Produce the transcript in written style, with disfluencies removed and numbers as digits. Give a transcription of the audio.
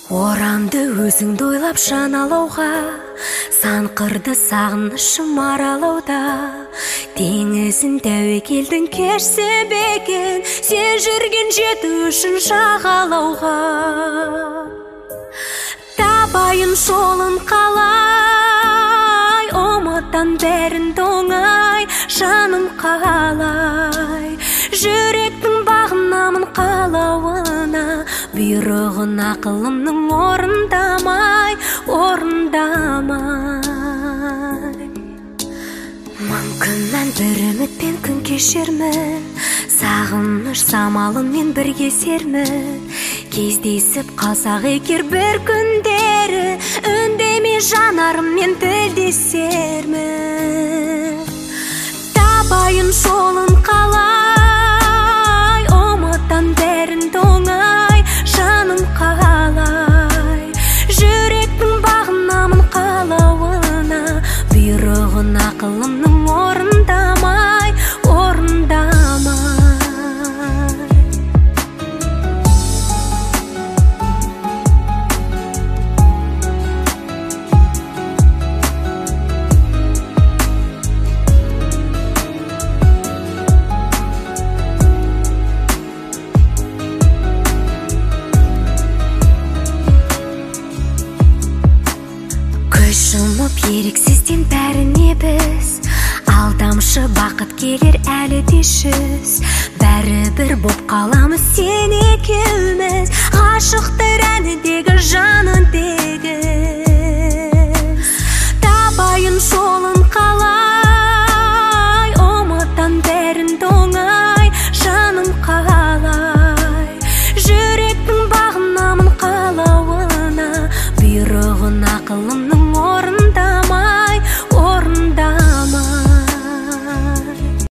Орамды өзіңді ойлап жан алауға, сан қырды сағынышым аралауда. Теңізін тәуекелдің кешсе бекен, сен жүрген жеті үшін жағалауға. Табайын жолын қалай, ұмыттан бәрін тоңай, жаным қалай. Жүректің бағынамын қалауына, бұйрығын ақылымның орындамай. Мүмкін бір үмітпен күн кешермін, сағыныш самалымен бірге сермін. Кездесіп қалсақ егер бір күндері, үндемей жанарыммен тілдесермін. Табайын жолын қалай, ұмыттан бәрін тоңай, жаным қалай. Жүректің бағынамын қалауына, бұйрығын ақылымның орындамай. Жұмып еріксізден бәріне біз, алдамшы бақыт келер әлі де жүз. Бәрібір боп қаламыз сен екеуміз, ғашықтар әніндегі жанын дегіз. Табайын жолын қалай, ұмыттан бәрін тоңай, жаным қалай. Жүректің бағынамын қалауына, бұйрығын ақылымның